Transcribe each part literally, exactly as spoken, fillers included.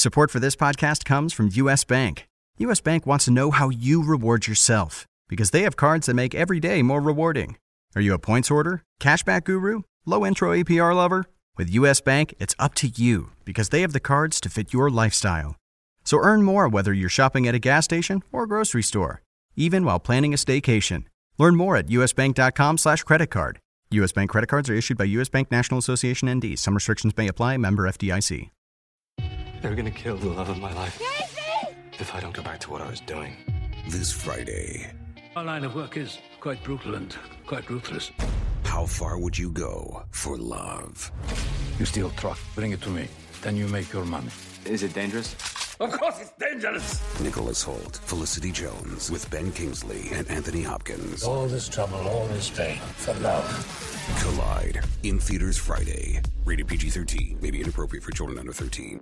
Support for this podcast comes from U S. Bank. U S. Bank wants to know how you reward yourself because they have cards that make every day more rewarding. Are you a points hoarder, cashback guru, low intro A P R lover? With U S. Bank, it's up to you because they have the cards to fit your lifestyle. So earn more whether you're shopping at a gas station or grocery store, even while planning a staycation. Learn more at usbank.com slash credit card. U S. Bank credit cards are issued by U S. Bank National Association N D. Some restrictions may apply. Member F D I C. They're gonna kill the love of my life. Casey! If I don't go back to what I was doing. This Friday. Our line of work is quite brutal and quite ruthless. How far would you go for love? You steal truck, bring it to me. Then you make your money. Is it dangerous? Of course it's dangerous! Nicholas Hoult, Felicity Jones, with Ben Kingsley and Anthony Hopkins. All this trouble, all this pain, for love. Collide, in theaters Friday. Rated P G thirteen, may be inappropriate for children under thirteen.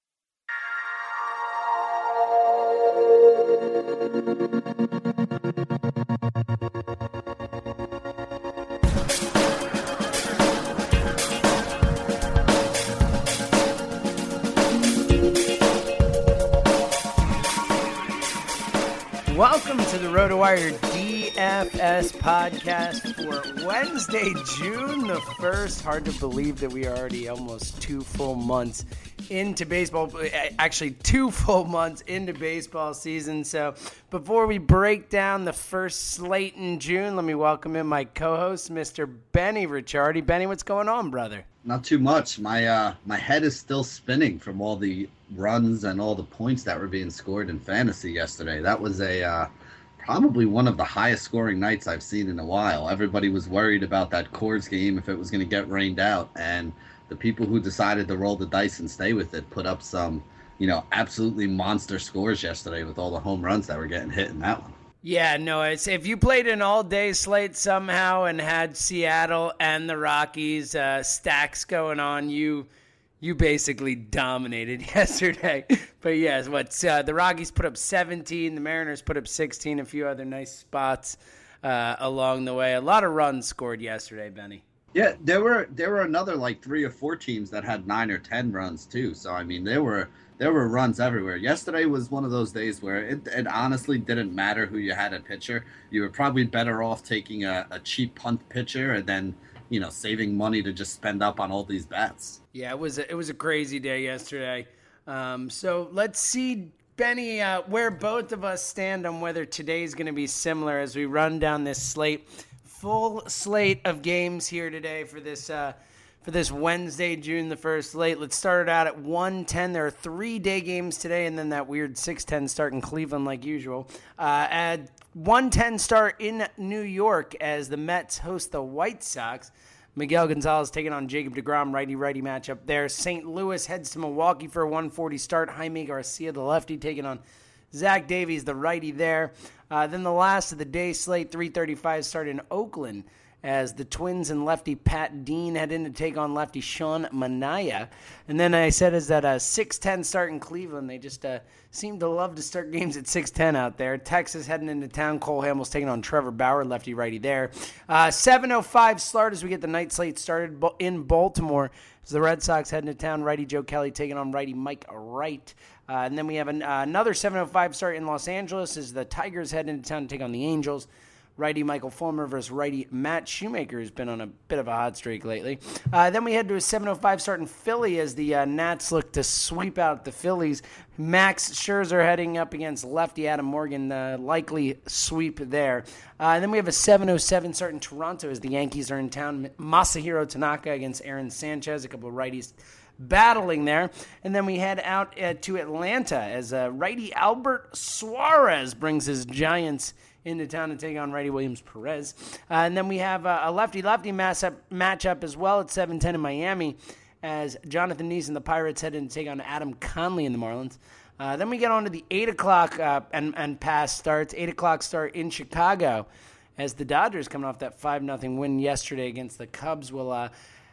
Welcome to the RotoWire D F S podcast for Wednesday, June the first. Hard to believe that we are already almost two full months into baseball, actually two full months into baseball season. So before we break down the first slate in June, let me welcome in my co-host, Mister Benny Ricciardi. Benny, what's going on, brother? Not too much. My uh, my head is still spinning from all the runs and all the points that were being scored in fantasy yesterday. That was a uh, probably one of the highest scoring nights I've seen in a while. Everybody was worried about that Coors game if it was going to get rained out, and the people who decided to roll the dice and stay with it put up some, you know, absolutely monster scores yesterday with all the home runs that were getting hit in that one. Yeah, no, it's if you played an all-day slate somehow and had Seattle and the Rockies uh, stacks going on, you you basically dominated yesterday. But yes, what uh, the Rockies put up seventeen, the Mariners put up sixteen, a few other nice spots uh, along the way. A lot of runs scored yesterday, Benny. Yeah, there were there were another like three or four teams that had nine or ten runs too. So I mean, there were there were runs everywhere. Yesterday was one of those days where it, it honestly didn't matter who you had at pitcher. You were probably better off taking a, a cheap punt pitcher and then, you know, saving money to just spend up on all these bats. Yeah, it was a, it was a crazy day yesterday. Um, so let's see, Benny, uh, where both of us stand on whether today's going to be similar as we run down this slate. Full slate of games here today for this uh, for this Wednesday, June the first slate. Let's start it out at one ten. There are three day games today, and then that weird six ten start in Cleveland like usual. Uh, at one ten start in New York as the Mets host the White Sox. Miguel Gonzalez taking on Jacob deGrom, righty-righty matchup there. Saint Louis heads to Milwaukee for a one forty start. Jaime Garcia, the lefty, taking on Zach Davies, the righty there. Uh, then the last of the day slate, three thirty-five start in Oakland as the Twins and lefty Pat Dean head in to take on lefty Sean Manaea. And then I said is that a six ten start in Cleveland. They just uh, seem to love to start games at six ten out there. Texas heading into town. Cole Hamels taking on Trevor Bauer, lefty-righty there. Uh, seven oh five start as we get the night slate started in Baltimore. As the Red Sox heading to town, righty Joe Kelly taking on righty Mike Wright. Uh, and then we have an, uh, another seven oh five start in Los Angeles as the Tigers head into town to take on the Angels. Righty Michael Fulmer versus righty Matt Shoemaker, who's been on a bit of a hot streak lately. Uh, then we head to a seven oh five start in Philly as the uh, Nats look to sweep out the Phillies. Max Scherzer heading up against lefty Adam Morgan, uh, likely sweep there. Uh, and then we have a seven oh seven start in Toronto as the Yankees are in town. Masahiro Tanaka against Aaron Sanchez, a couple of righties battling there. And then we head out uh, to Atlanta as uh, righty Albert Suarez brings his Giants into town to take on righty Williams Perez. Uh, and then we have uh, a lefty-lefty matchup, matchup as well at seven ten in Miami as Jonathan Neese and the Pirates head in to take on Adam Conley and the Marlins. Uh, then we get on to the eight o'clock uh, and, and past starts, eight o'clock start in Chicago as the Dodgers, coming off that five nothing win yesterday against the Cubs, will uh,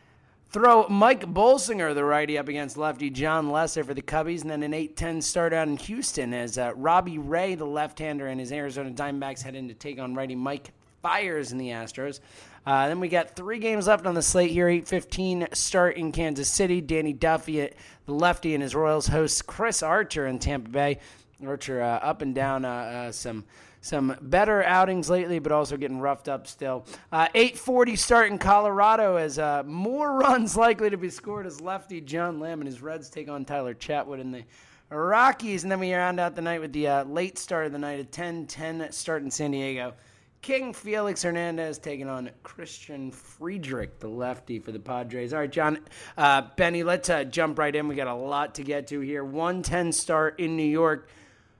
throw Mike Bolsinger, the righty, up against lefty John Lesser for the Cubbies, and then an eight ten start out in Houston as uh, Robbie Ray, the left-hander, and his Arizona Diamondbacks head in to take on righty Mike fires in the Astros. Uh, then we got three games left on the slate here. eight fifteen start in Kansas City. Danny Duffy, the lefty, and his Royals hosts Chris Archer in Tampa Bay. Archer uh, up and down uh, uh, some some better outings lately, but also getting roughed up still. Uh, eight forty start in Colorado as uh, more runs likely to be scored as lefty John Lamb and his Reds take on Tyler Chatwood in the Rockies. And then we round out the night with the uh, late start of the night, a ten ten start in San Diego. King Felix Hernandez taking on Christian Friedrich, the lefty for the Padres. All right, John, uh, Benny, let's uh, jump right in. We got a lot to get to here. one ten start in New York.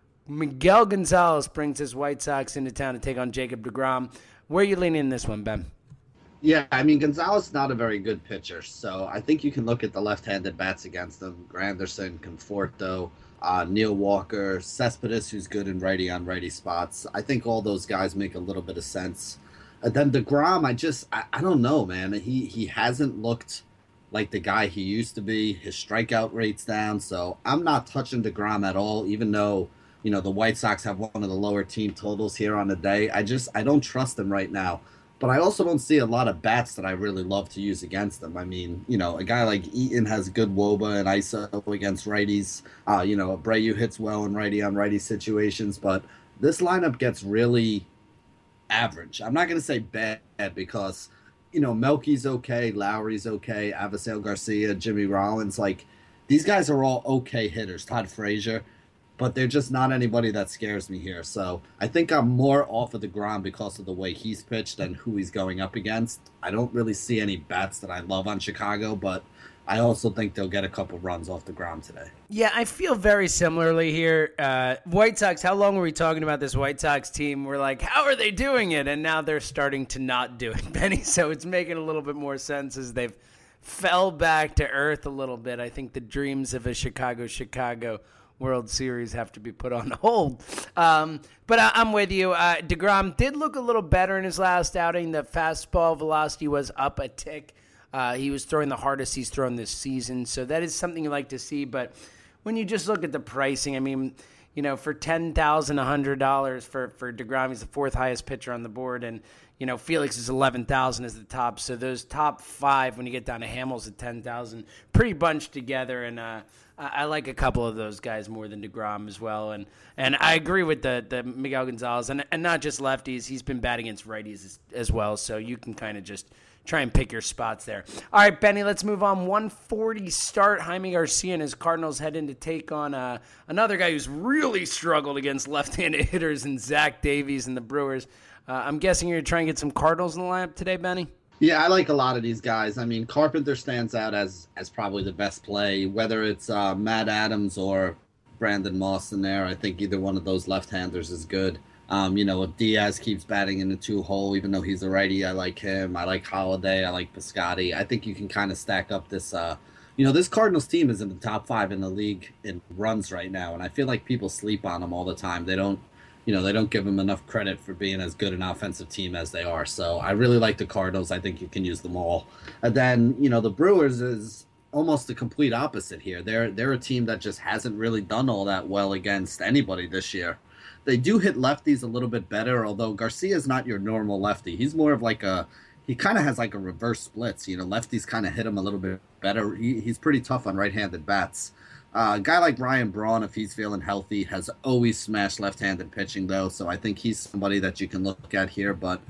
Miguel Gonzalez brings his White Sox into town to take on Jacob deGrom. Where are you leaning in this one, Ben? Yeah, I mean, Gonzalez is not a very good pitcher, so I think you can look at the left-handed bats against him. Granderson, Conforto, uh, Neil Walker, Cespedes, who's good in righty-on-righty spots. I think all those guys make a little bit of sense. And then DeGrom, I just, I, I don't know, man. He, he hasn't looked like the guy he used to be. His strikeout rate's down, so I'm not touching DeGrom at all, even though, you know, the White Sox have one of the lower team totals here on the day. I just, I don't trust him right now. But I also don't see a lot of bats that I really love to use against them. I mean, you know, a guy like Eaton has good W O B A and I S O against righties. Uh, you know, Abreu hits well in righty-on-righty situations. But this lineup gets really average. I'm not going to say bad because, you know, Melky's okay, Lowry's okay, Avisail Garcia, Jimmy Rollins. Like, these guys are all okay hitters. Todd Frazier. But they're just not anybody that scares me here. So I think I'm more off of DeGrom because of the way he's pitched and who he's going up against. I don't really see any bats that I love on Chicago, but I also think they'll get a couple runs off DeGrom today. Yeah, I feel very similarly here. Uh, White Sox, how long were we talking about this White Sox team? We're like, how are they doing it? And now they're starting to not do it, Benny. So it's making a little bit more sense as they've fell back to earth a little bit. I think the dreams of a Chicago, Chicago World Series have to be put on hold. Um, but I, I'm with you. Uh, DeGrom did look a little better in his last outing. The fastball velocity was up a tick. Uh, he was throwing the hardest he's thrown this season. So that is something you like to see. But when you just look at the pricing, I mean, you know, for ten thousand one hundred dollars for, for DeGrom, he's the fourth highest pitcher on the board. And, you know, Felix is eleven thousand dollars as the top. So those top five, when you get down to Hamels at ten thousand dollars, pretty bunched together. And, uh, I like a couple of those guys more than DeGrom as well. And and I agree with the, the Miguel Gonzalez. And, and not just lefties. He's been batting against righties as, as well. So you can kind of just try and pick your spots there. All right, Benny, let's move on. one forty start. Jaime Garcia and his Cardinals head in to take on uh, another guy who's really struggled against left-handed hitters and Zach Davies and the Brewers. Uh, I'm guessing you're trying to get some Cardinals in the lineup today, Benny? Yeah, I like a lot of these guys. I mean, Carpenter stands out as as probably the best play, whether it's uh, Matt Adams or Brandon Moss in there. I think either one of those left-handers is good. Um, you know, if Diaz keeps batting in the two-hole, even though he's a righty, I like him. I like Holiday. I like Piscotty. I think you can kind of stack up this, uh, you know, this Cardinals team is in the top five in the league in runs right now, and I feel like people sleep on them all the time. They don't, you know, they don't give them enough credit for being as good an offensive team as they are. So I really like the Cardinals. I think you can use them all. And then, you know, the Brewers is almost the complete opposite here. They're they're a team that just hasn't really done all that well against anybody this year. They do hit lefties a little bit better, although Garcia is not your normal lefty. He's more of like a, he kind of has like a reverse splits. You know, lefties kind of hit him a little bit better. He, he's pretty tough on right-handed bats. Uh, a guy like Ryan Braun, if he's feeling healthy, has always smashed left-handed pitching, though, so I think he's somebody that you can look at here. But,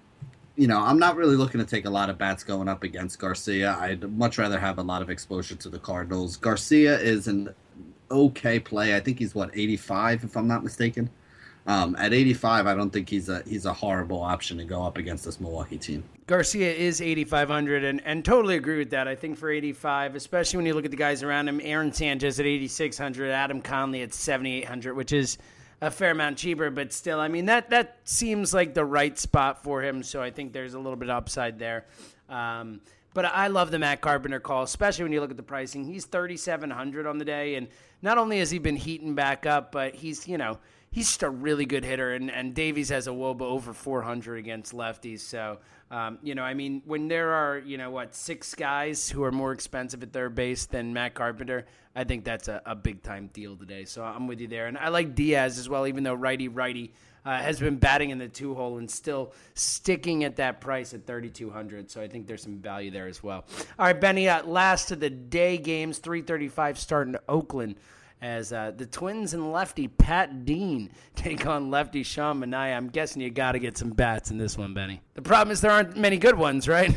you know, I'm not really looking to take a lot of bats going up against Garcia. I'd much rather have a lot of exposure to the Cardinals. Garcia is an okay play. I think he's, what, eighty-five, if I'm not mistaken? Um, at eighty-five, I don't think he's a he's a horrible option to go up against this Milwaukee team. Garcia is eighty-five hundred, and, and totally agree with that. I think for eighty-five, especially when you look at the guys around him, Aaron Sanchez at eighty-six hundred, Adam Conley at seventy-eight hundred, which is a fair amount cheaper, but still, I mean, that, that seems like the right spot for him, so I think there's a little bit of upside there. Um, but I love the Matt Carpenter call, especially when you look at the pricing. He's thirty-seven hundred on the day, and not only has he been heating back up, but he's, you know, he's just a really good hitter, and, and Davies has a Woba over four hundred against lefties. So, um, you know, I mean, when there are, you know, what, six guys who are more expensive at third base than Matt Carpenter, I think that's a, a big-time deal today. So I'm with you there. And I like Diaz as well, even though righty-righty uh, has been batting in the two-hole and still sticking at that price at thirty-two hundred. So I think there's some value there as well. All right, Benny, uh, last of the day games, three thirty-five starting Oakland, as uh, the Twins and lefty Pat Dean take on lefty Sean Manaea. I'm guessing you got to get some bats in this one, Benny. The problem is there aren't many good ones, right?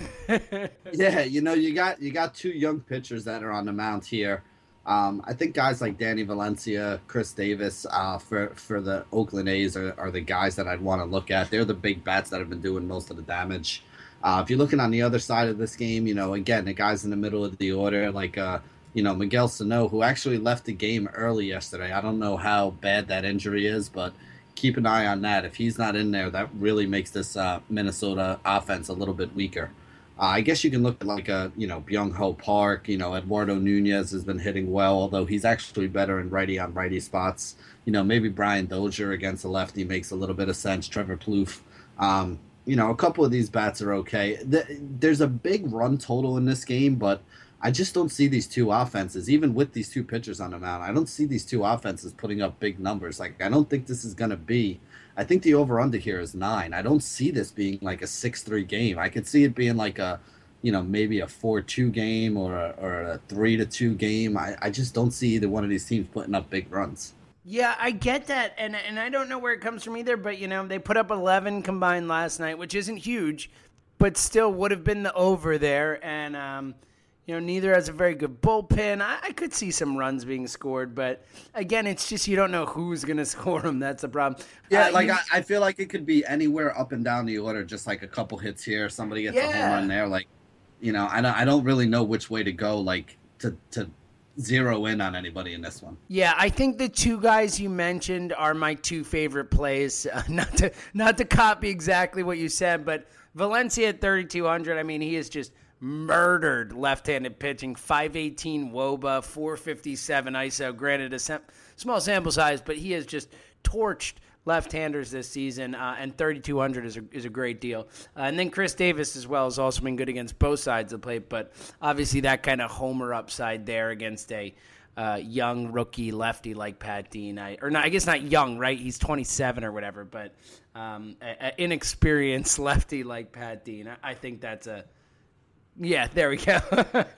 Yeah, you know, you got you got two young pitchers that are on the mound here. Um, I think guys like Danny Valencia, Chris Davis uh, for, for the Oakland A's are, are the guys that I'd want to look at. They're the big bats that have been doing most of the damage. Uh, if you're looking on the other side of this game, you know, again, the guys in the middle of the order, like uh, – you know, Miguel Sano, who actually left the game early yesterday. I don't know how bad that injury is, but keep an eye on that. If he's not in there, that really makes this uh, Minnesota offense a little bit weaker. Uh, I guess you can look at like a, you know, Byung-Ho Park. You know, Eduardo Nunez has been hitting well, although he's actually better in righty on righty spots. You know, maybe Brian Dozier against a lefty makes a little bit of sense. Trevor Plouffe. Um, you know, a couple of these bats are okay. There's a big run total in this game, but I just don't see these two offenses, even with these two pitchers on the mound. I don't see these two offenses putting up big numbers. Like, I don't think this is going to be – I think the over-under here is nine. I don't see this being like a six three game. I could see it being like a, you know, maybe a four two game or a, or a three to two game. I, I just don't see either one of these teams putting up big runs. Yeah, I get that, and and I don't know where it comes from either, but, you know, they put up eleven combined last night, which isn't huge, but still would have been the over there, and – um you know, neither has a very good bullpen. I, I could see some runs being scored, but again, it's just you don't know who's going to score them. That's the problem. Yeah, uh, like you, I, I feel like it could be anywhere up and down the order, just like a couple hits here, somebody gets yeah. a home run there. Like, you know, I don't, I don't really know which way to go, like to to zero in on anybody in this one. Yeah, I think the two guys you mentioned are my two favorite plays. Uh, not to not to copy exactly what you said, but Valencia at thirty-two hundred. I mean, he is just murdered left-handed pitching, five eighteen Woba, four fifty-seven I S O. Granted, a sem- small sample size, but he has just torched left-handers this season, uh, and thirty-two hundred is a, is a great deal. Uh, and then Chris Davis as well has also been good against both sides of the plate, but obviously that kind of homer upside there against a uh, young rookie lefty like Pat Dean. I, or not, I guess not young, right? He's twenty-seven or whatever, but um, an inexperienced lefty like Pat Dean. I, I think that's a Yeah, there we go.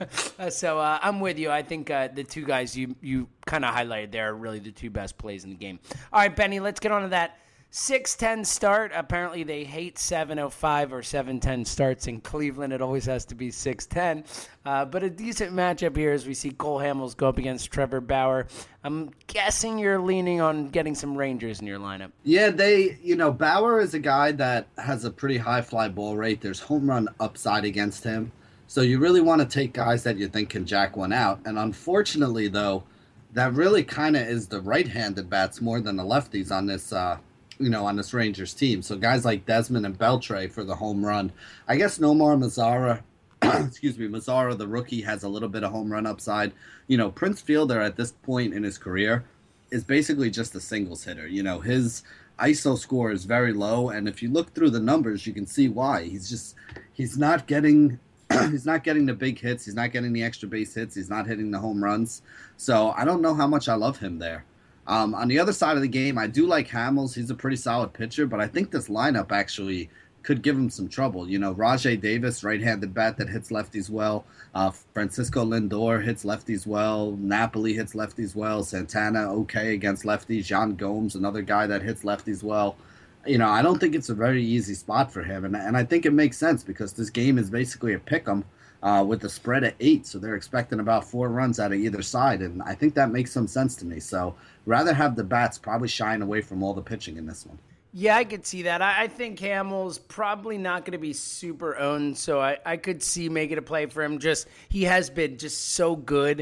so uh, I'm with you. I think uh, the two guys you, you kind of highlighted there are really the two best plays in the game. All right, Benny, let's get on to that six ten start. Apparently they hate seven oh five or seven ten starts in Cleveland. It always has to be six ten. Uh, but a decent matchup here as we see Cole Hamels go up against Trevor Bauer. I'm guessing you're leaning on getting some Rangers in your lineup. Yeah, they, you know, Bauer is a guy that has a pretty high fly ball rate. There's home run upside against him. So you really want to take guys that you think can jack one out. And unfortunately, though, that really kind of is the right-handed bats more than the lefties on this, uh, you know, on this Rangers team. So guys like Desmond and Beltre for the home run. I guess Nomar Mazara, excuse me, Mazara, the rookie, has a little bit of home run upside. You know, Prince Fielder at this point in his career is basically just a singles hitter. You know, his I S O score is very low. And if you look through the numbers, you can see why. He's just, he's not getting... He's not getting the big hits. He's not getting the extra base hits. He's not hitting the home runs. So I don't know how much I love him there. Um, on the other side of the game, I do like Hamels. He's a pretty solid pitcher, but I think this lineup actually could give him some trouble. You know, Rajay Davis, right-handed bat that hits lefties well. Uh, Francisco Lindor hits lefties well. Napoli hits lefties well. Santana, okay against lefties. Jan Gomes, another guy that hits lefties well. You know, I don't think it's a very easy spot for him, and and I think it makes sense because this game is basically a pick'em uh, with the spread at eight, so they're expecting about four runs out of either side, and I think that makes some sense to me. So rather have the bats probably shying away from all the pitching in this one. Yeah, I could see that. I, I think Hamels probably not going to be super owned, so I, I could see making a play for him. Just he has been just so good.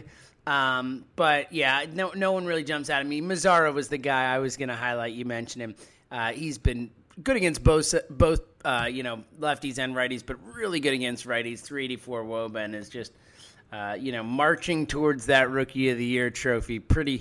Um, but yeah, no no one really jumps out at me. Mazara was the guy I was going to highlight. You mentioned him. Uh, he's been good against both, both uh, you know, lefties and righties, but really good against righties. three eighty-four Woba and is just, uh, you know, marching towards that Rookie of the Year trophy pretty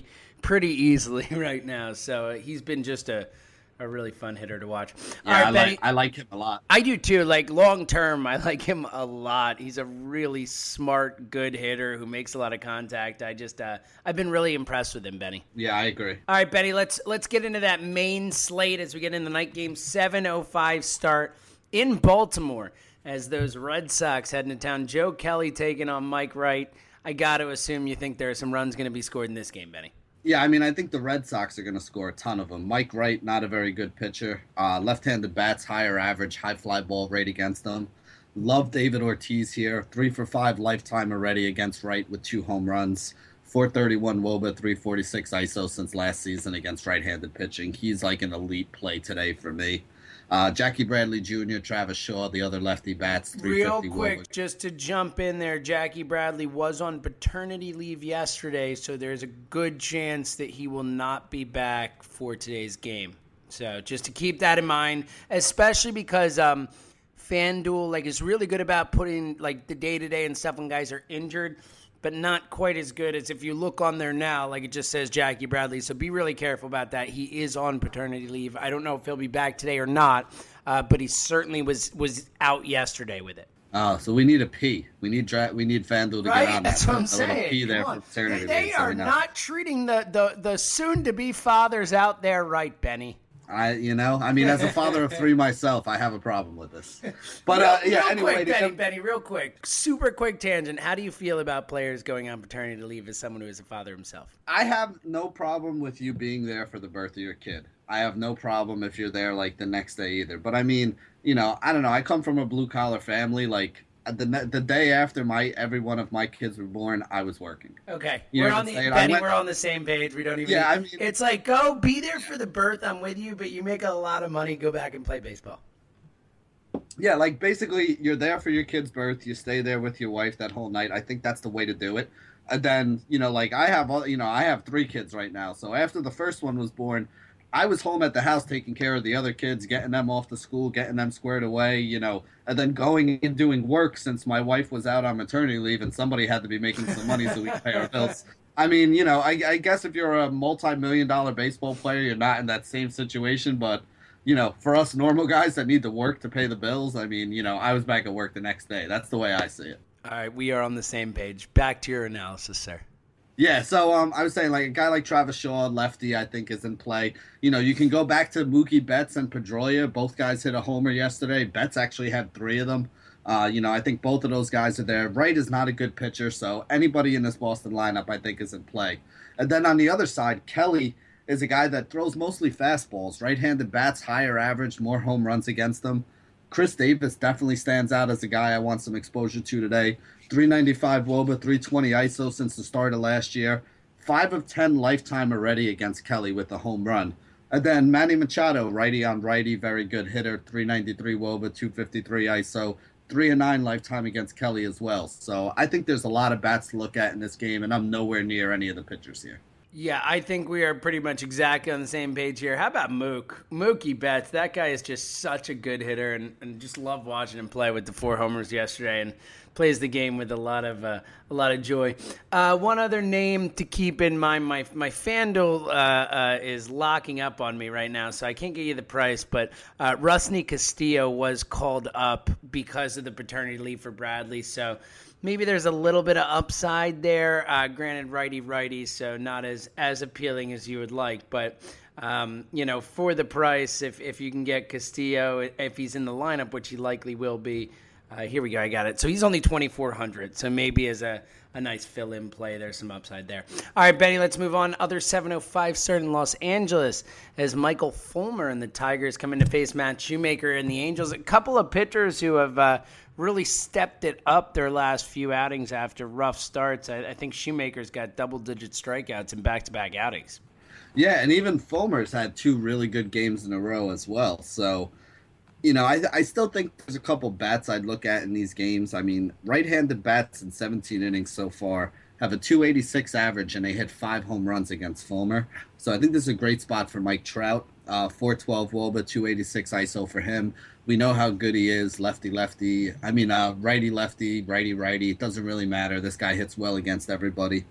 pretty easily right now. So uh, he's been just a, a really fun hitter to watch. Yeah, All right, I, Benny, like, I like him a lot. I do too. Like long term, I like him a lot. He's a really smart, good hitter who makes a lot of contact. I just, uh, I've been really impressed with him, Benny. Yeah, I agree. All right, Benny, let's let's get into that main slate as we get in the night game. seven oh five start in Baltimore as those Red Sox head into town. Joe Kelly taking on Mike Wright. I got to assume you think there are some runs going to be scored in this game, Benny. Yeah, I mean, I think the Red Sox are going to score a ton of them. Mike Wright, not a very good pitcher. Uh, left-handed bats, higher average, high fly ball rate against them. Love David Ortiz here. Three for five lifetime already against Wright with two home runs. four thirty-one W O B A, three forty-six I S O since last season against right-handed pitching. He's like an elite play today for me. Uh, Jackie Bradley Junior, Travis Shaw, the other lefty bats. Real quick, just to jump in there, Jackie Bradley was on paternity leave yesterday, so there's a good chance that he will not be back for today's game. So just to keep that in mind, especially because um, FanDuel like is really good about putting like the day-to-day and stuff when guys are injured, but not quite as good as if you look on there now, like it just says Jackie Bradley. So be really careful about that. He is on paternity leave. I don't know if he'll be back today or not, uh, but he certainly was was out yesterday with it. Oh, so we need a P. We need dra- we need FanDuel to right? get on That's that. what I'm a saying. little P there Come for paternity They, they leave, are so not treating the, the, the soon-to-be fathers out there right, Benny. I, you know, I mean, as a father of three myself, I have a problem with this. But uh, real, yeah, real anyway, quick, to Benny, come- Benny, real quick, super quick tangent. How do you feel about players going on paternity leave as someone who is a father himself? I have no problem with you being there for the birth of your kid. I have no problem if you're there like the next day either. But I mean, you know, I don't know. I come from a blue collar family. Like the the day after my every one of my kids were born, I was working. Okay, You we're know on what the I'm saying? I Benny. went- We're on the same page. We don't even. Yeah, I mean- it's like go be there for the birth. I'm with you, but you make a lot of money. Go back and play baseball. Yeah, like basically you're there for your kid's birth. You stay there with your wife that whole night. I think that's the way to do it. And then, you know, like I have, all- you know, I have three kids right now. So after the first one was born, I was home at the house taking care of the other kids, getting them off to school, getting them squared away, you know, and then going and doing work since my wife was out on maternity leave and somebody had to be making some money so we could pay our bills. I mean, you know, I, I guess if you're a multi-million dollar baseball player, you're not in that same situation. But, you know, for us normal guys that need to work to pay the bills, I mean, you know, I was back at work the next day. That's the way I see it. All right, we are on the same page. Back to your analysis, sir. Yeah, so um, I was saying, like, a guy like Travis Shaw, lefty, I think is in play. You know, you can go back to Mookie Betts and Pedroia. Both guys hit a homer yesterday. Betts actually had three of them. Uh, you know, I think both of those guys are there. Wright is not a good pitcher, so anybody in this Boston lineup, I think, is in play. And then on the other side, Kelly is a guy that throws mostly fastballs. Right-handed bats, higher average, more home runs against them. Chris Davis definitely stands out as a guy I want some exposure to today. three ninety-five W O B A, three twenty I S O since the start of last year. five of ten lifetime already against Kelly with a home run. And then Manny Machado, righty on righty, very good hitter, three ninety-three W O B A, two fifty-three I S O, three and nine lifetime against Kelly as well. So I think there's a lot of bats to look at in this game, and I'm nowhere near any of the pitchers here. Yeah, I think we are pretty much exactly on the same page here. How about Mook? Mookie Betts, that guy is just such a good hitter, and, and just love watching him play with the four homers yesterday, and plays the game with a lot of uh, a lot of joy. Uh, one other name to keep in mind, my my FanDuel uh, uh, is locking up on me right now, so I can't get you the price, but uh, Rusney Castillo was called up because of the paternity leave for Bradley, so maybe there's a little bit of upside there. Uh, granted, righty-righty, so not as, as appealing as you would like. But, um, you know, for the price, if, if you can get Castillo, if he's in the lineup, which he likely will be, uh, here we go, I got it. So he's only twenty-four hundred, so maybe as a, a nice fill-in play, there's some upside there. All right, Benny, let's move on. Other seven oh five start in Los Angeles as Michael Fulmer and the Tigers come in to face Matt Shoemaker and the Angels. A couple of pitchers who have uh, really stepped it up their last few outings after rough starts. I, I think Shoemaker's got double-digit strikeouts in back-to-back outings. Yeah, and even Fulmer's had two really good games in a row as well. So, you know, I I still think there's a couple bats I'd look at in these games. I mean, right-handed bats in seventeen innings so far have a two eighty-six average, and they hit five home runs against Fulmer. So I think this is a great spot for Mike Trout. Uh, four twelve W O B A, two eighty-six I S O for him. We know how good he is, lefty-lefty. I mean, uh, righty-lefty, righty-righty. It doesn't really matter. This guy hits well against everybody.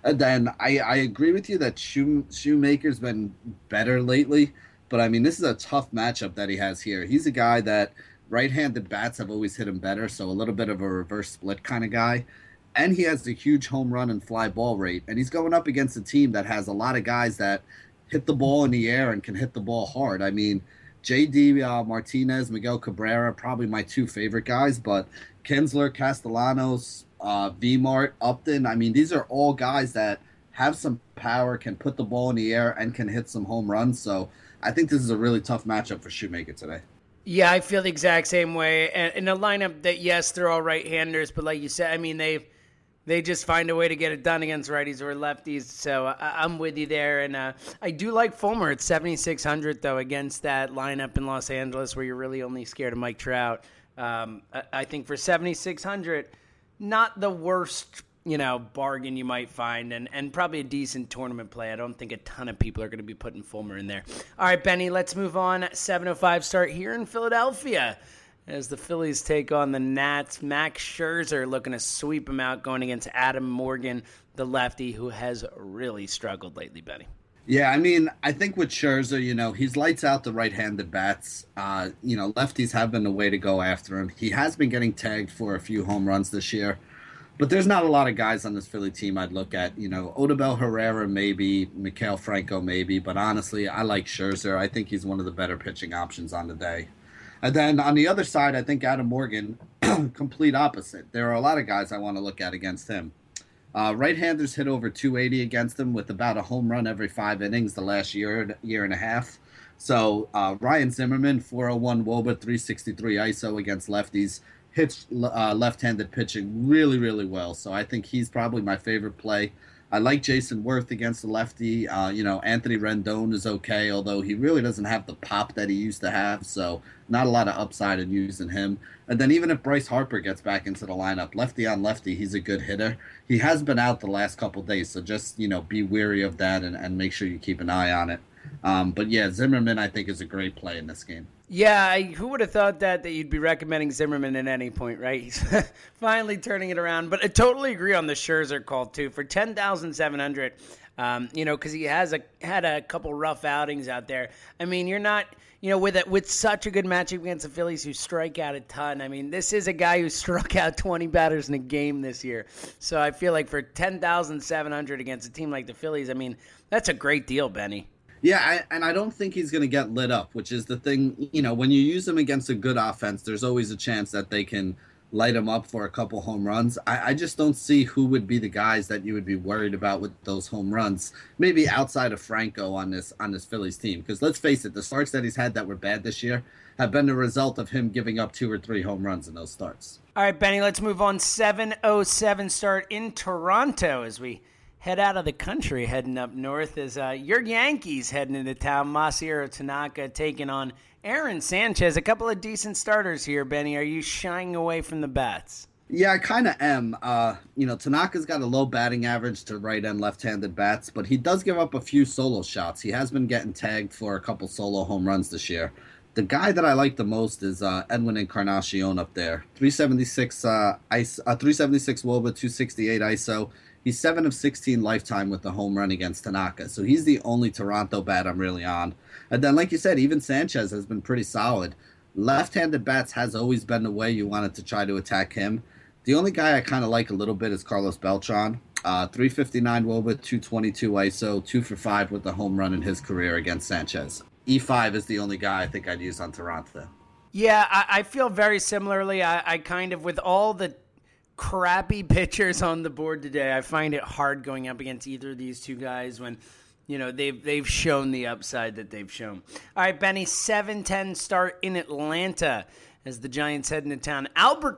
And then I, I agree with you that Shoe, Shoemaker's been better lately, but I mean, this is a tough matchup that he has here. He's a guy that right-handed bats have always hit him better, so a little bit of a reverse split kind of guy. And he has a huge home run and fly ball rate, and he's going up against a team that has a lot of guys that hit the ball in the air and can hit the ball hard. I mean, J D uh, Martinez, Miguel Cabrera, probably my two favorite guys, but Kinsler, Castellanos, uh, V-Mart, Upton, I mean, these are all guys that have some power, can put the ball in the air, and can hit some home runs. So I think this is a really tough matchup for Shoemaker today. Yeah, I feel the exact same way. And in a lineup that, yes, they're all right-handers, but like you said, I mean, they they just find a way to get it done against righties or lefties. So I, I'm with you there. And uh, I do like Fulmer at seventy-six hundred, though, against that lineup in Los Angeles where you're really only scared of Mike Trout. Um, I, I think for seventy-six hundred, not the worst, you know, bargain you might find, and, and probably a decent tournament play. I don't think a ton of people are going to be putting Fulmer in there. All right, Benny, let's move on. seven oh five start here in Philadelphia as the Phillies take on the Nats. Max Scherzer looking to sweep him out, going against Adam Morgan, the lefty, who has really struggled lately, Benny. Yeah, I mean, I think with Scherzer, you know, he's lights out the right-handed bats. Uh, you know, lefties have been the way to go after him. He has been getting tagged for a few home runs this year. But there's not a lot of guys on this Philly team I'd look at. You know, Odubel Herrera maybe, Maikel Franco maybe, but honestly, I like Scherzer. I think he's one of the better pitching options on the day. And then on the other side, I think Adam Morgan, complete opposite. There are a lot of guys I want to look at against him. Uh, right-handers hit over two eighty against him with about a home run every five innings the last year, year and a half. So uh, Ryan Zimmerman, four oh one W O B A, three sixty-three I S O against lefties. Hits uh, left-handed pitching really, really well. So I think he's probably my favorite play. I like Jason Worth against the lefty. Uh, you know, Anthony Rendon is okay, although he really doesn't have the pop that he used to have. So not a lot of upside in using him. And then even if Bryce Harper gets back into the lineup, lefty on lefty, he's a good hitter. He has been out the last couple of days, so just, you know, be wary of that and, and make sure you keep an eye on it. Um, but, yeah, Zimmerman, I think, is a great play in this game. Yeah, I, who would have thought that, that you'd be recommending Zimmerman at any point, right? He's finally turning it around. But I totally agree on the Scherzer call, too. For ten thousand seven hundred, um, you know, because he has a had a couple rough outings out there. I mean, you're not, you know, with a, with such a good matchup against the Phillies who strike out a ton. I mean, this is a guy who struck out twenty batters in a game this year. So I feel like for ten thousand seven hundred against a team like the Phillies, I mean, that's a great deal, Benny. Yeah, I, and I don't think he's going to get lit up, which is the thing. You know, when you use him against a good offense, there's always a chance that they can light him up for a couple home runs. I, I just don't see who would be the guys that you would be worried about with those home runs, maybe outside of Franco on this on this Phillies team. Because let's face it, the starts that he's had that were bad this year have been the result of him giving up two or three home runs in those starts. All right, Benny, let's move on. seven oh seven start in Toronto as we head out of the country, heading up north, as uh, your Yankees heading into town. Masahiro Tanaka taking on Aaron Sanchez. A couple of decent starters here, Benny. Are you shying away from the bats? Yeah, I kind of am. Uh, you know, Tanaka's got a low batting average to right and left-handed bats, but he does give up a few solo shots. He has been getting tagged for a couple solo home runs this year. The guy that I like the most is uh, Edwin Encarnacion up there. three seventy-six uh, ice, uh, three seventy-six W O B A, two sixty-eight I S O. He's seven of sixteen lifetime with the home run against Tanaka. So he's the only Toronto bat I'm really on. And then, like you said, even Sanchez has been pretty solid. Left-handed bats has always been the way you wanted to try to attack him. The only guy I kind of like a little bit is Carlos Beltran. Uh, three fifty-nine W O B A, two twenty-two I S O, two for five with the home run in his career against Sanchez. E five is the only guy I think I'd use on Toronto. Yeah, I, I feel very similarly. I, I kind of, with all the crappy pitchers on the board today, I find it hard going up against either of these two guys when, you know, they've they've shown the upside that they've shown. All right, Benny, seven ten start in Atlanta as the Giants head into town. Albert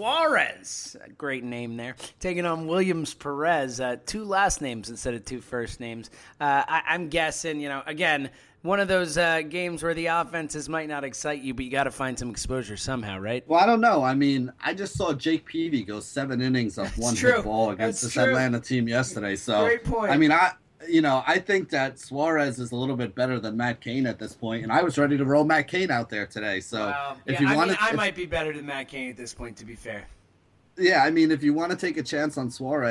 Suarez, a great name there, taking on Williams Perez, uh, two last names instead of two first names. Uh, I, I'm guessing, you know, again, one of those uh, games where the offenses might not excite you, but you got to find some exposure somehow, right? Well, I don't know. I mean, I just saw Jake Peavy go seven innings of one hit ball against That's this true. Atlanta team yesterday. So, great point. I mean, I you know, I think that Suarez is a little bit better than Matt Cain at this point, and I was ready to roll Matt Cain out there today. So, well, if yeah, you want to, I if, might be better than Matt Cain at this point, to be fair. Yeah, I mean, if you want to take a chance on Suarez,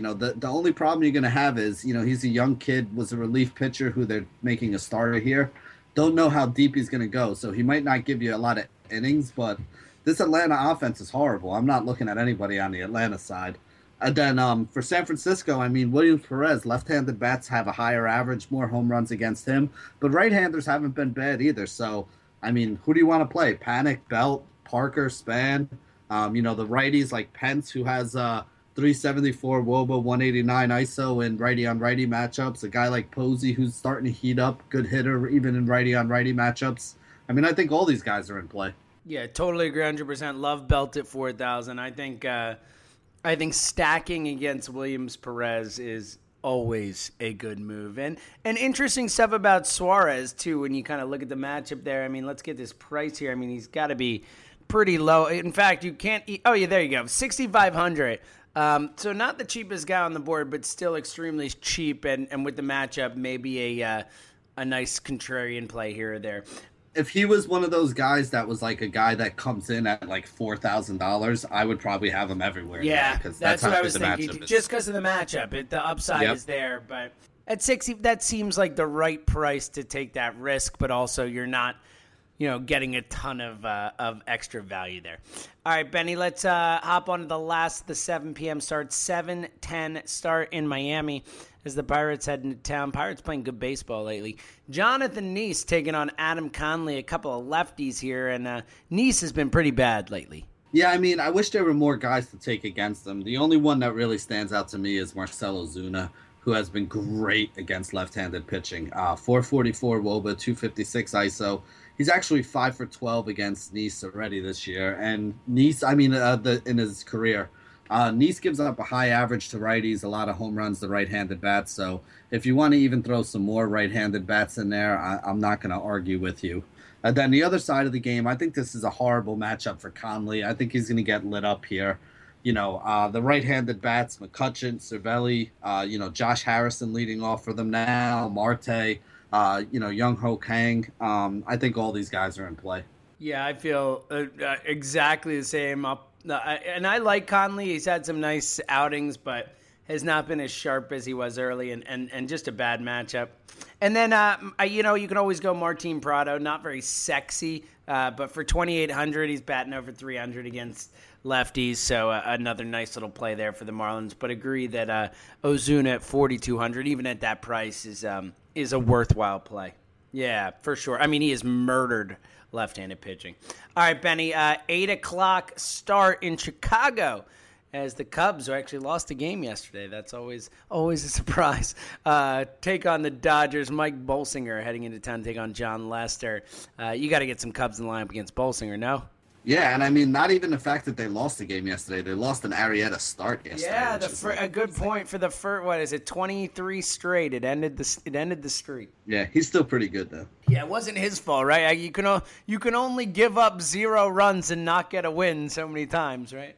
You know, the, the only problem you're going to have is, you know, he's a young kid, was a relief pitcher who they're making a starter here. Don't know how deep he's going to go. So he might not give you a lot of innings, but this Atlanta offense is horrible. I'm not looking at anybody on the Atlanta side. And then um, for San Francisco, I mean, Williams Perez, left-handed bats have a higher average, more home runs against him. But right-handers haven't been bad either. So, I mean, who do you want to play? Panic, Belt, Parker, Span. Um, you know, the righties like Pence, who has uh, three seventy-four W O B A, one eighty-nine I S O in righty-on-righty matchups. A guy like Posey, who's starting to heat up, good hitter, even in righty-on-righty matchups. I mean, I think all these guys are in play. Yeah, totally agree, one hundred percent. Love Belt at four thousand. I think uh, I think stacking against Williams Perez is always a good move. And and interesting stuff about Suarez, too, when you kind of look at the matchup there. I mean, let's get this price here. I mean, he's got to be pretty low. In fact, you can't – oh, yeah, there you go, sixty-five hundred. Um, so not the cheapest guy on the board, but still extremely cheap. And, and with the matchup, maybe a uh, a nice contrarian play here or there. If he was one of those guys that was like a guy that comes in at like four thousand dollars, I would probably have him everywhere. Yeah, because that's, that's what how I was the thinking. matchup is. Just because of the matchup, it, the upside Yep. is there. But at sixty, that seems like the right price to take that risk. But also, you're not, you know, getting a ton of uh, of extra value there. All right, Benny, let's uh, hop on to the last, the seven p.m. start, seven ten start in Miami as the Pirates head into town. Pirates playing good baseball lately. Jonathan Neese taking on Adam Conley, a couple of lefties here, and uh, Neese has been pretty bad lately. Yeah, I mean, I wish there were more guys to take against them. The only one that really stands out to me is Marcell Ozuna, who has been great against left-handed pitching. Uh, four forty-four W O B A, two fifty-six I S O. He's actually five for twelve against Neese already this year. And Neese, I mean, uh, the, in his career, uh, Neese gives up a high average to righties, a lot of home runs to right-handed bats. So if you want to even throw some more right-handed bats in there, I, I'm not going to argue with you. And then the other side of the game, I think this is a horrible matchup for Conley. I think he's going to get lit up here. You know, uh, the right-handed bats, McCutchen, Cervelli, uh, you know, Josh Harrison leading off for them now, Marte, uh, you know, Young Ho Kang. Um, I think all these guys are in play. Yeah, I feel uh, uh, exactly the same. Up, uh, and I like Conley. He's had some nice outings, but has not been as sharp as he was early, and, and, and just a bad matchup. And then, uh, you know, you can always go Martin Prado, not very sexy, uh, but for twenty-eight hundred, he's batting over three hundred against lefties, so uh, another nice little play there for the Marlins. But agree that uh, Ozuna at forty-two hundred, even at that price, is um, is a worthwhile play. Yeah, for sure. I mean, he has murdered left-handed pitching. All right, Benny, uh, eight o'clock start in Chicago as the Cubs, who actually lost a game yesterday. That's always always a surprise. Uh, take on the Dodgers. Mike Bolsinger heading into town to take on John Lester. Uh, you got to get some Cubs in the lineup against Bolsinger, no? Yeah, and I mean, not even the fact that they lost the game yesterday. They lost an Arrieta start yesterday. Yeah, the is fir- like a good insane. point for the first, what is it, twenty-three straight. It ended the it ended the streak. Yeah, he's still pretty good, though. Yeah, it wasn't his fault, right? You can o- you can only give up zero runs and not get a win so many times, right?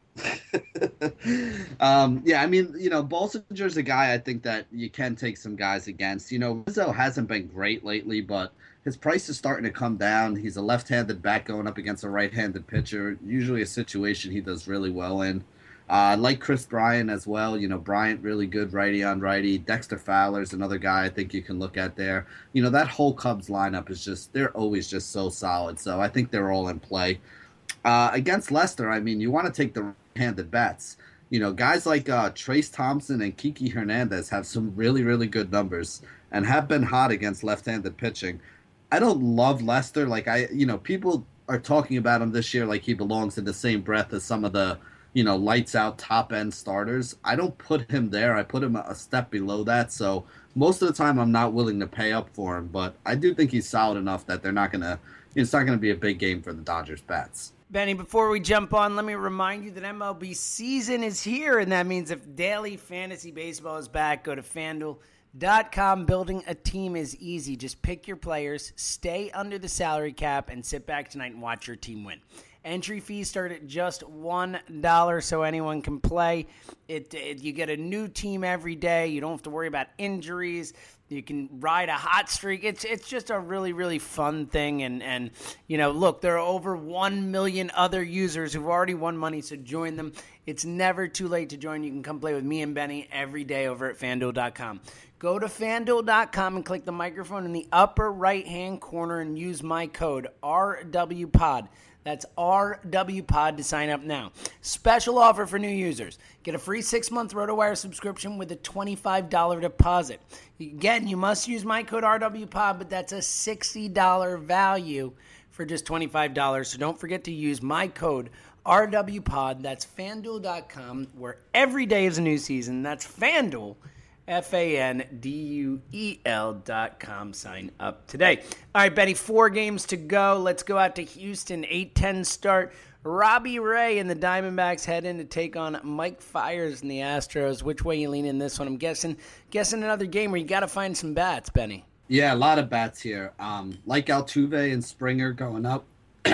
um, yeah, I mean, you know, Bolsinger's a guy I think that you can take some guys against. You know, Rizzo hasn't been great lately, but his price is starting to come down. He's a left-handed bat going up against a right-handed pitcher, usually a situation he does really well in. I uh, like Chris Bryant as well. You know, Bryant, really good righty on righty. Dexter Fowler's another guy I think you can look at there. You know, that whole Cubs lineup is just, they're always just so solid. So I think they're all in play. Uh, against Lester, I mean, you want to take the right-handed bats. You know, guys like uh, Trace Thompson and Kiki Hernandez have some really, really good numbers and have been hot against left-handed pitching. I don't love Lester. Like, I, you know, people are talking about him this year like he belongs in the same breath as some of the, you know, lights out top end starters. I don't put him there. I put him a step below that. So most of the time I'm not willing to pay up for him, but I do think he's solid enough that they're not going to, it's not going to be a big game for the Dodgers bats. Benny, before we jump on, let me remind you that M L B season is here, and that means if daily fantasy baseball is back, go to FanDuel dot com. Building a team is easy. Just pick your players, stay under the salary cap, and sit back tonight and watch your team win. Entry fees start at just one dollar, so anyone can play. It, it you get a new team every day. You don't have to worry about injuries. You can ride a hot streak. It's it's just a really, really fun thing. And, and you know, look, there are over one million other users who've already won money, so join them. It's never too late to join. You can come play with me and Benny every day over at FanDuel dot com. Go to FanDuel dot com and click the microphone in the upper right-hand corner and use my code R W P O D. That's R W P O D to sign up now. Special offer for new users. Get a free six-month RotoWire subscription with a twenty-five dollars deposit. Again, you must use my code R W P O D, but that's a sixty dollars value for just twenty-five dollars. So don't forget to use my code R W P O D. That's FanDuel dot com, where every day is a new season. That's FanDuel, F A N D U E L dot com. Sign up today. All right, Betty, four games to go. Let's go out to Houston, eight ten start. Robbie Ray and the Diamondbacks head in to take on Mike Fiers and the Astros. Which way you lean in this one? I'm guessing guessing another game where you got to find some bats, Benny. Yeah, a lot of bats here. Um, like Altuve and Springer going up.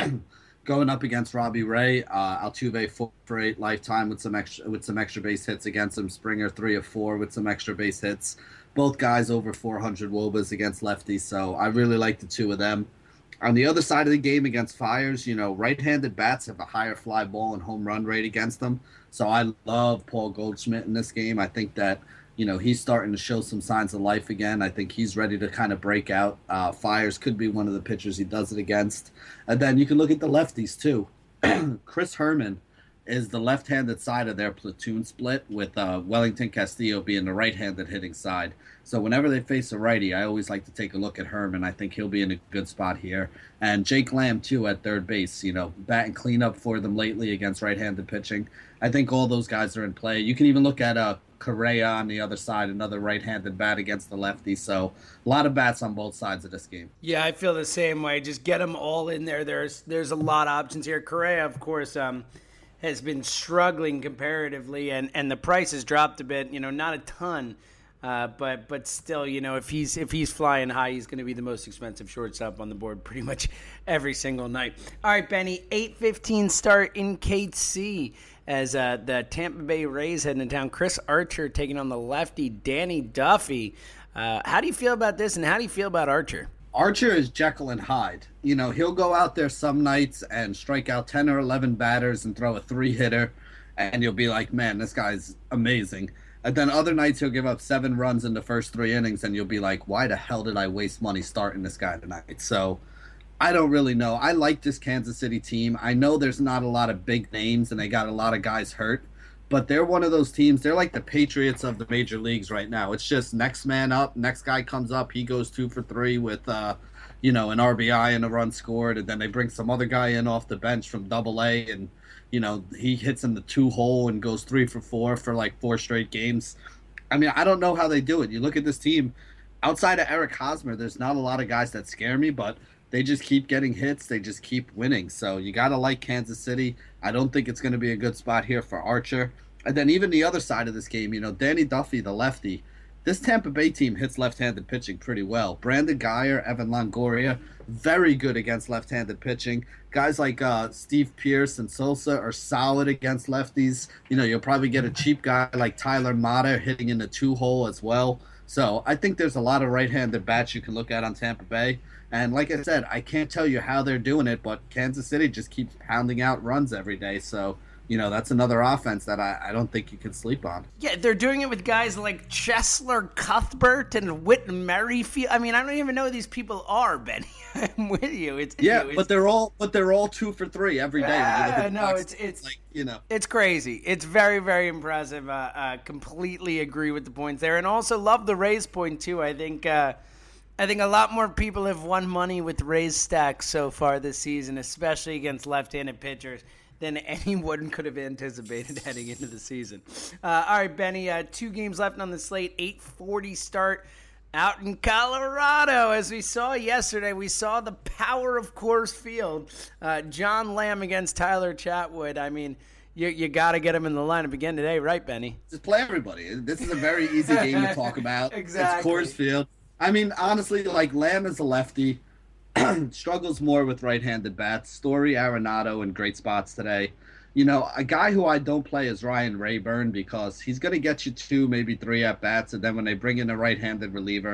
Going up against Robbie Ray, uh, Altuve four for eight lifetime with some extra with some extra base hits against him. Springer three of four with some extra base hits. Both guys over four hundred W O B As against lefties, so I really like the two of them. On the other side of the game against Fiers, you know, right-handed bats have a higher fly ball and home run rate against them. So I love Paul Goldschmidt in this game. I think that, you know, he's starting to show some signs of life again. I think he's ready to kind of break out. Uh, Fiers could be one of the pitchers he does it against. And then you can look at the lefties, too. Chris Herman is the left-handed side of their platoon split, with uh, Wellington Castillo being the right-handed hitting side. So whenever they face a righty, I always like to take a look at Herman. I think he'll be in a good spot here. And Jake Lamb, too, at third base. You know, batting cleanup for them lately against right-handed pitching. I think all those guys are in play. You can even look at uh, Correa on the other side, another right-handed bat against the lefty. So a lot of bats on both sides of this game. Yeah, I feel the same way. Just get them all in there. There's there's a lot of options here. Correa, of course, um, has been struggling comparatively, and, and the price has dropped a bit. You know, not a ton, uh, but but still, you know, if he's if he's flying high, he's going to be the most expensive shortstop on the board pretty much every single night. All right, Benny, eight fifteen start in K C. As uh, the Tampa Bay Rays heading to town. Chris Archer taking on the lefty Danny Duffy. Uh, how do you feel about this, and how do you feel about Archer? Archer is Jekyll and Hyde. You know, he'll go out there some nights and strike out ten or eleven batters and throw a three-hitter, and you'll be like, man, this guy's amazing. And then other nights he'll give up seven runs in the first three innings, and you'll be like, why the hell did I waste money starting this guy tonight? So I don't really know. I like this Kansas City team. I know there's not a lot of big names, and they got a lot of guys hurt, but they're one of those teams. They're like the Patriots of the major leagues right now. It's just next man up, next guy comes up, he goes two for three with, uh, you know, an R B I and a run scored, and then they bring some other guy in off the bench from Double A, and you know, he hits in the two hole and goes three for four for like four straight games. I mean, I don't know how they do it. You look at this team, outside of Eric Hosmer, there's not a lot of guys that scare me, but they just keep getting hits. They just keep winning. So you got to like Kansas City. I don't think it's going to be a good spot here for Archer. And then even the other side of this game, you know, Danny Duffy, the lefty, this Tampa Bay team hits left-handed pitching pretty well. Brandon Guyer, Evan Longoria, very good against left-handed pitching. Guys like uh, Steve Pearce and Sosa are solid against lefties. You know, you'll probably get a cheap guy like Tyler Mata hitting in the two-hole as well. So I think there's a lot of right-handed bats you can look at on Tampa Bay. And like I said, I can't tell you how they're doing it, but Kansas City just keeps pounding out runs every day. So, you know, that's another offense that I, I don't think you can sleep on. Yeah, they're doing it with guys like Chesler Cuthbert and Whit Merrifield. I mean, I don't even know who these people are, Benny. I'm with you. It's yeah, you. It's, but they're all but they're all two for three every day. Uh, no, it's it's, it's like, you know, it's crazy. It's very very impressive. Uh, uh, completely agree with the points there, and also love the Rays point too. I think. Uh, I think a lot more people have won money with Rays stacks so far this season, especially against left-handed pitchers, than anyone could have anticipated heading into the season. Uh, all right, Benny, uh, two games left on the slate, eight forty start out in Colorado. As we saw yesterday, we saw the power of Coors Field. Uh, John Lamb against Tyler Chatwood. I mean, you, you got to get him in the lineup again today, right, Benny? Just play everybody. This is a very easy game to talk about. Exactly. It's Coors Field. I mean, honestly, like, Lamb is a lefty, struggles more with right-handed bats. Story, Arenado in great spots today. You know, a guy who I don't play is Ryan Rayburn because he's going to get you two, maybe three at-bats, and then when they bring in a right-handed reliever,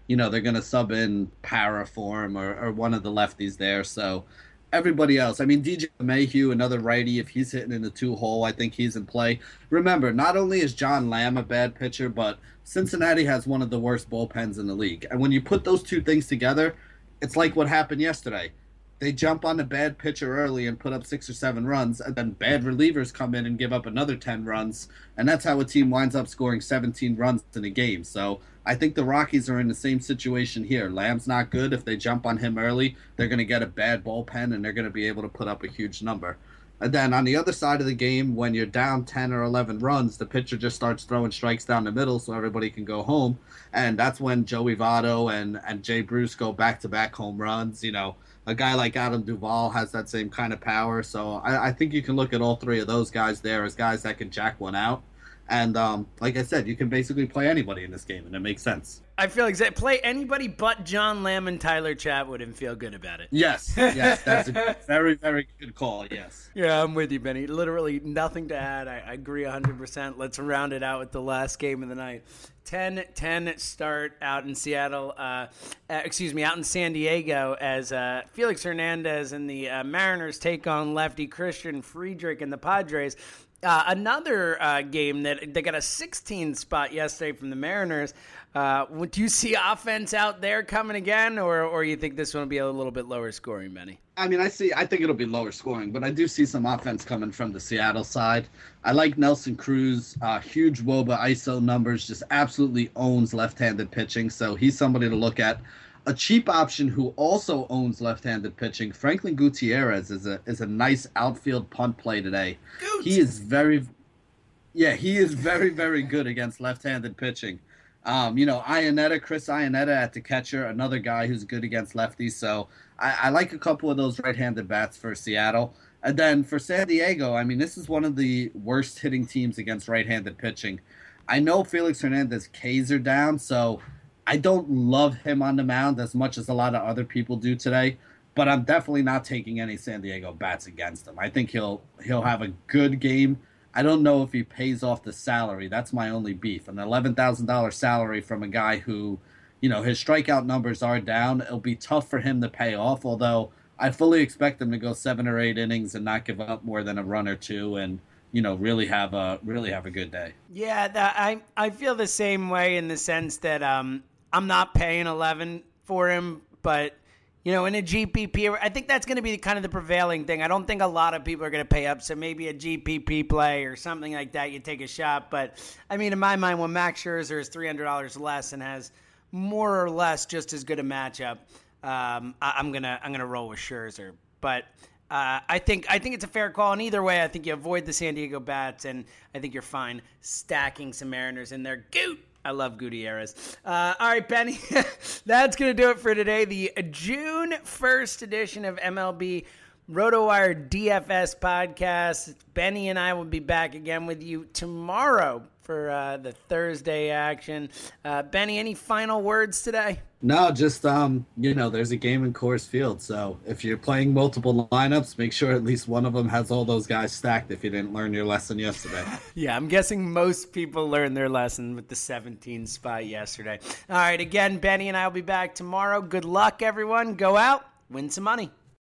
you know, they're going to sub in Para for him or, or one of the lefties there. So everybody else, I mean, D J Mayhew, another righty, if he's hitting in the two hole, I think he's in play. Remember, not only is John Lamb a bad pitcher, but Cincinnati has one of the worst bullpens in the league. And when you put those two things together, it's like what happened yesterday. They jump on a bad pitcher early and put up six or seven runs, and then bad relievers come in and give up another ten runs, and that's how a team winds up scoring seventeen runs in a game. So I think the Rockies are in the same situation here. Lamb's not good. If they jump on him early, they're going to get a bad bullpen, and they're going to be able to put up a huge number. And then on the other side of the game, when you're down ten or eleven runs, the pitcher just starts throwing strikes down the middle so everybody can go home, and that's when Joey Votto and, and Jay Bruce go back-to-back home runs. You know, a guy like Adam Duvall has that same kind of power. So I, I think you can look at all three of those guys there as guys that can jack one out. And um, like I said, you can basically play anybody in this game, and it makes sense. I feel exactly. Play anybody but John Lamb and Tyler Chatwood and feel good about it. Yes, yes, that's a very, very good call, yes. Yeah, I'm with you, Benny. Literally nothing to add. I, I agree one hundred percent. Let's round it out with the last game of the night. ten ten start out in Seattle, uh, uh, excuse me, out in San Diego as uh, Felix Hernandez and the uh, Mariners take on lefty Christian Friedrich and the Padres. Uh, another uh, game that they got a sixteen spot yesterday from the Mariners. Uh, would you see offense out there coming again, or or you think this one will be a little bit lower scoring, Benny? I mean, I see. I think it'll be lower scoring, but I do see some offense coming from the Seattle side. I like Nelson Cruz. Uh, huge W O B A I S O numbers. Just absolutely owns left-handed pitching. So he's somebody to look at. A cheap option who also owns left-handed pitching, Franklin Gutierrez, is a is a nice outfield punt play today. Goot. He is very, yeah, he is very very good against left-handed pitching. Um, you know, Iannetta, Chris Iannetta at the catcher, another guy who's good against lefties. So I, I like a couple of those right-handed bats for Seattle. And then for San Diego, I mean, this is one of the worst hitting teams against right-handed pitching. I know Felix Hernandez K's are down, so I don't love him on the mound as much as a lot of other people do today, but I'm definitely not taking any San Diego bats against him. I think he'll he'll have a good game. I don't know if he pays off the salary. That's my only beef. An eleven thousand dollars salary from a guy who, you know, his strikeout numbers are down. It'll be tough for him to pay off, although I fully expect him to go seven or eight innings and not give up more than a run or two and, you know, really have a really have a good day. Yeah, that, I I feel the same way in the sense that um. I'm not paying eleven for him, but, you know, in a G P P, I think that's going to be kind of the prevailing thing. I don't think a lot of people are going to pay up, so maybe a G P P play or something like that, you take a shot. But, I mean, in my mind, when Max Scherzer is three hundred dollars less and has more or less just as good a matchup, um, I, I'm going to I'm gonna roll with Scherzer. But uh, I think I think it's a fair call, and either way, I think you avoid the San Diego bats, and I think you're fine stacking some Mariners in there. Goot! I love Gutierrez. Uh, all right, Benny, that's going to do it for today. The June first edition of M L B RotoWire D F S podcast. Benny and I will be back again with you tomorrow for uh, the Thursday action. Uh, Benny, any final words today? No, just, um, you know, there's a game in Coors Field. So if you're playing multiple lineups, make sure at least one of them has all those guys stacked if you didn't learn your lesson yesterday. Yeah, I'm guessing most people learned their lesson with the seventeen spot yesterday. All right, again, Benny and I will be back tomorrow. Good luck, everyone. Go out, win some money.